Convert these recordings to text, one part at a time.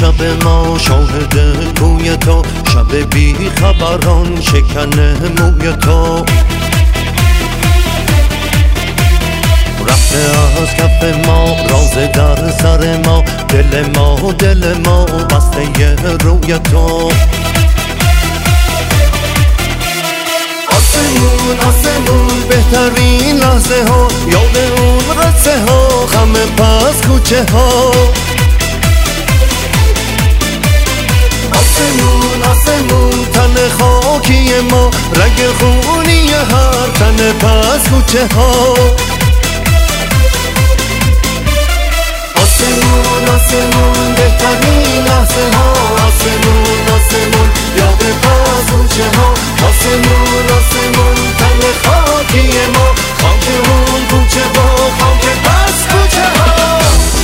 شب ما شاهد کوی تو، شب بی خبران شکن موی تو. رفته از کف ما راز در سر ما، دل ما بسته روی تو. آسمون بهترین لحظه ها، یاد اون رسه ها، خم پس کوچه ها. آسمون تن خاکی ما، رگ خونی هر تن پس کوچه ها. آسمون بهترین لحظه ها، آسمون یاد پس کوچه ها. آسمون تن خاکی ما، خاک اون کوچه ها، خاک پس کوچه ها.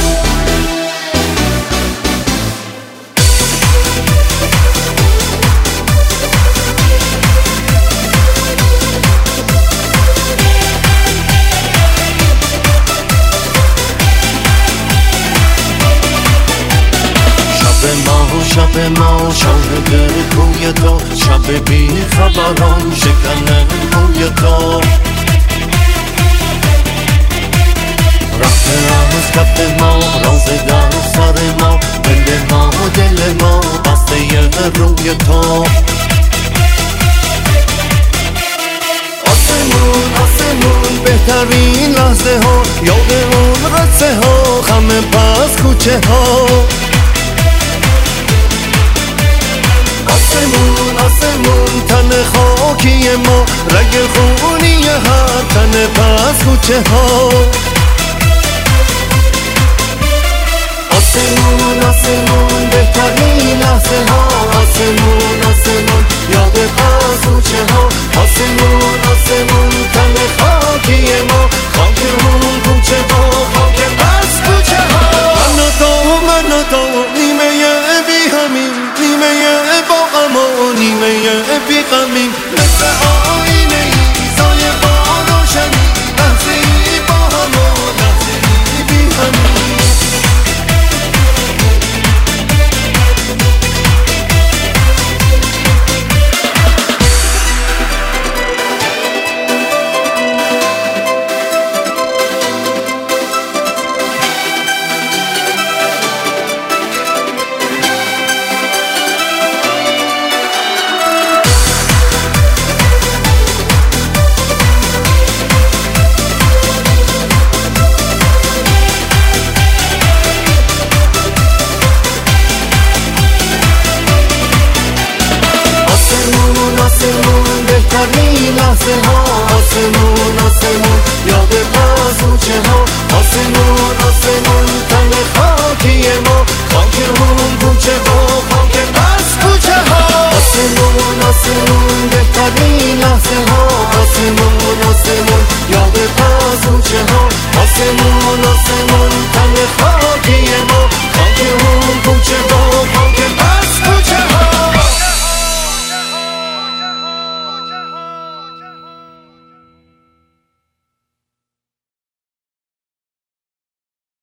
شب ما شاهد کوی تو، شب بی خبران شکن موی تو. رفته از کف ما راز در سر ما، دل ما بسته روی تو. آسمون بهترین لحظه ها، یاد اون رسه ها، خم پس کوچه ها. آسمون تن خاکی ما، رگ خونی هر تن پس کوچه ها. آسمون بهترین لحظه ها، آسمون یاد پس کوچه ها. آسمون تن خاکی ما، خاک اون کوچه ها، خاک پس کوچه ها. من و تو نیمه بی همین، نیمه با غم و نیمه بی غمین. مثل آینه ای سایه با روشنی، لحظه ای با هم و لحظه ای بی همین. آسمون بهترین لحظه ها، آسمون یاد پس کوچه ها. آسمون تن خاکی ما، خاک اون کوچه ها، خاک پس کوچه ها. آسمون بهترین لحظه ها، آسمون یاد پس کوچه ها.